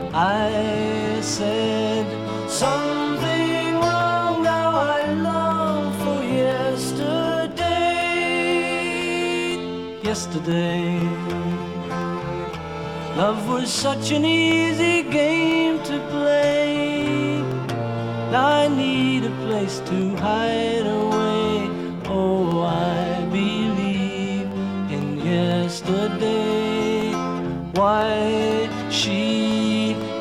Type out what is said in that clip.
I said something wrong, now I long for yesterday. Yesterday, love was such an easy game to play. Now I need a place to hide away.